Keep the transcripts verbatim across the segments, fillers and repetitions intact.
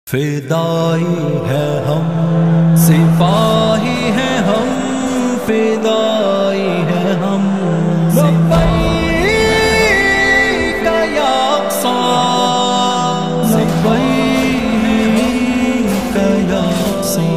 فدائی ہے ہم، سپاہی ہے ہم، فدائی ہے ہم، لبیک یا اقصی، لبیک یا اقصی۔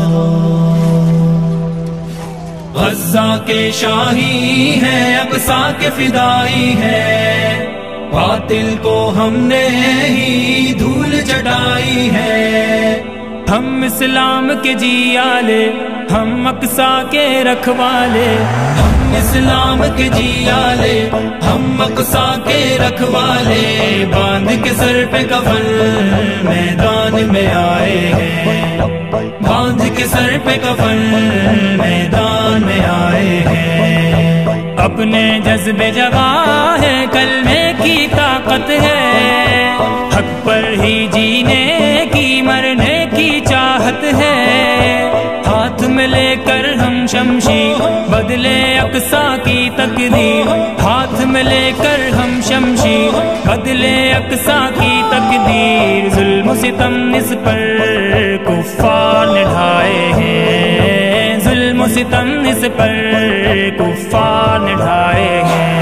غزہ کے شاہی ہیں، اقصی کے فدائی ہیں، باطل کو ہم نے ہی دھول چٹائی ہے۔ ہم اسلام کے جیالے، ہم اقصی کے رکھوالے، ہم اسلام کے جیالے، ہم اقصی کے رکھوالے، باندھ کے سر پہ کفن میدان میں آئے ہیں، باندھ کے سر پہ کفن میدان میں آئے ہیں۔ اپنے جذبے جگہ ہے، کلمے کی طاقت ہے، حق پر ہی جینے کی مرنے کی چاہت ہے۔ ہاتھ میں لے کر ہم شمشیر، بدلے اقصی کی تقدیر، ہاتھ میں لے کر ہم شمشیر، بدلے اقصی کی تقدیر۔ ظلم و ستم اس پر کفار نے ڈھائے ہیں، ظلم و ستم اس پر کفار نے ڈھائے ہیں۔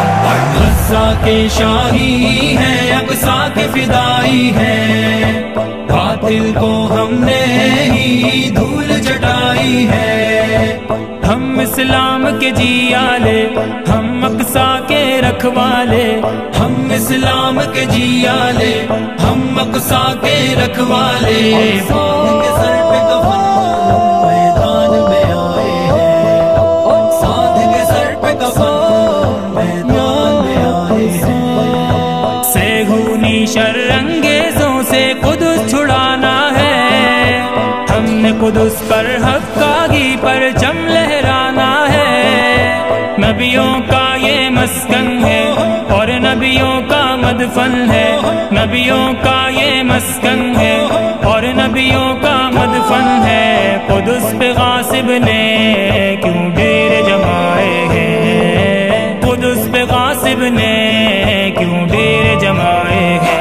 غزہ کے شاہی ہیں، اقصی کے فدائی ہیں، باطل کو ہم نے ہی دھول چٹائی ہے۔ ہم اسلام کے جیالے، ہم اقصی کے رکھوالے، ہم اسلام کے جیالے، ہم اقصی کے رکھوالے، باندھ کے سر پہ کفن میدان میں آئے ہیں، باندھ کے سر پہ کفن میدان میں آئے ہیں۔ سیہونی شر انگیزوں سے قدس چھڑانا ہے، ہم نے قدس پر حقاگی پرچم لہرانا ہے۔ نبیوں کا یہ مسکن ہے اور نبیوں کا مدفن ہے، نبیوں کا یہ مسکن ہے اور نبیوں کا مدفن ہے۔ قدس پہ غاصب نے کیوں ڈیر جمائے ہیں، قدس پہ غاصب نے کیوں ڈیر جمائے ہیں۔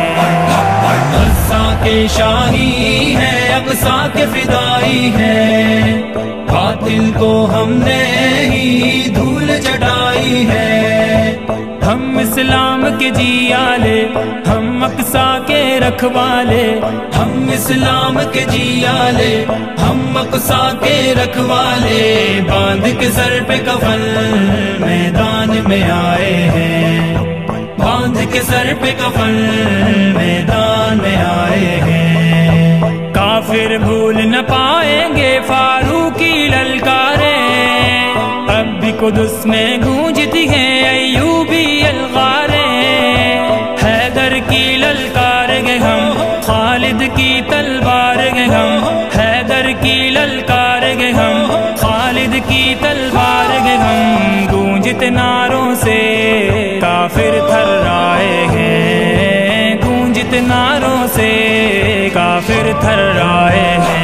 غزہ کے شاہی ہیں، اقصی کے فدائی ہیں، باطل کو ہم نے ہی دھول چٹائی ہے۔ ہم اسلام کے جیالے، ہم اقصی کے رکھوالے، ہم اسلام کے جیالے، ہم اقصی کے رکھوالے، باندھ کے سر پہ کفن میدان میں آئے ہیں، باندھ کے سر پہ کفن میدان میں آئے ہیں۔ کافر بھول نہ پائیں گے فاروقی للکاریں، اب بھی قدس میں گونجتی ہیں ایوبی الغاریں۔ حیدر کی للکار گے ہم، خالد کی تلوار گے ہم، حیدر کی للکار گے ہم، خالد کی تلوار گے ہم۔ گونجت نعروں سے کافر تھرائے ہیں، گونجت نعروں سے کافر تھرائے ہیں۔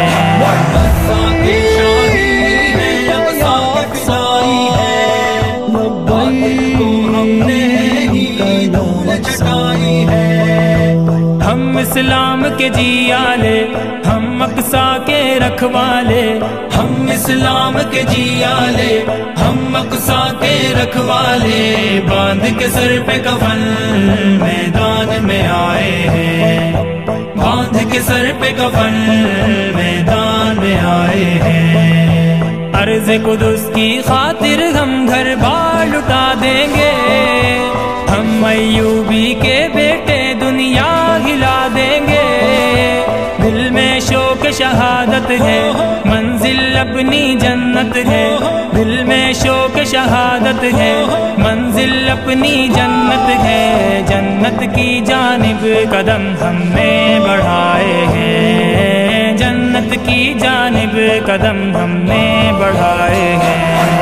غزہ کے شاہی ہیں، اقصی کے فدائی ہیں، باطل کو ہم نے ہی دھول چٹائی ہے۔ ہم اسلام کے جیالے، ہم اقصی کے رکھوالے، ہم اسلام کے جیالے، ہم اقصی کے رکھوالے، باندھ کے سر پہ کفن میدان میں آئے ہیں، باندھ کے سر پہ کفن میدان میں آئے ہیں۔ عرض قدس کی خاطر ہم گھر بار لٹا دیں گے، ہم ایوبی کے بیٹے دنیا ہلا دیں گے۔ دل میں شوق شہادت ہے، منزل اپنی جنت ہے، دل میں شوق شہادت ہے، منزل اپنی جنت ہے۔ جنت کی جانب قدم ہم نے بڑھائے ہیں، جنت کی جانب قدم ہم نے بڑھائے ہیں۔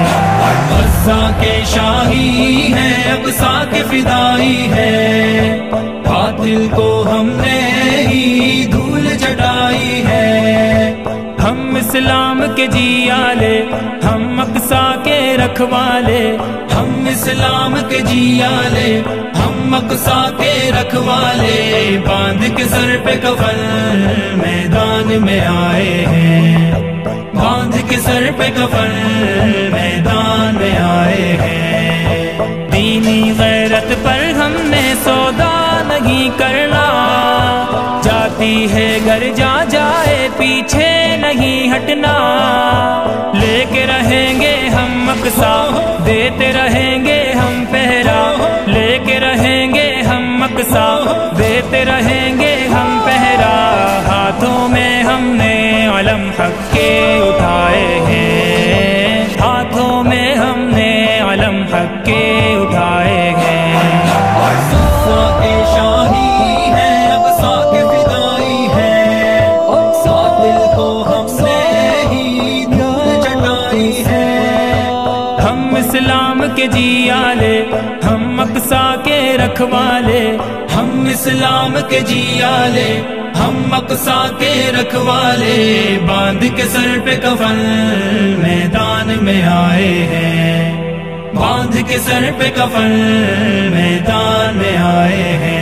غزہ کے شاہی ہیں، اقصی کے فدائی ہیں، باطل کو ہم نے ہی دھول چٹائی ہے۔ ہم اسلام کے جیالے، ہم اقصی کے رکھوالے، ہم اسلام کے جیالے، ہم اقصا کے رکھوالے باندھ کے سر پہ کفن میدان میں آئے ہیں، باندھ کے سر پہ کفن میدان میں آئے ہیں۔ دینی غیرت پر ہم نے سودا نہیں کرنا، جاتی ہے گھر جا جائے پیچھے نہیں ہٹنا، لے کے رہیں گے ہم اقصا دیتے رہیں گے ہم پہرا، لے کے رہیں گے ہم اقصا دیتے رہیں گے ہم پہرا، ہاتھوں میں ہم نے علم حق کے اٹھائے ہیں، ہاتھوں میں ہم نے علم حق کے اٹھائے ہیں۔ اقصا کے شاہی ہے، اقصا کے فدائی ہے، اقصا دل کو ہم نے ہی دل چٹائی ہے۔ ہم اسلام کے جیالے، ہم اقصا کے رکھوالے، ہم اسلام کے جیالے، ہم اقصا کے رکھوالے باندھ کے سر پہ کفن میدان میں آئے ہیں، باندھ کے سر پہ کفن میدان میں آئے ہیں۔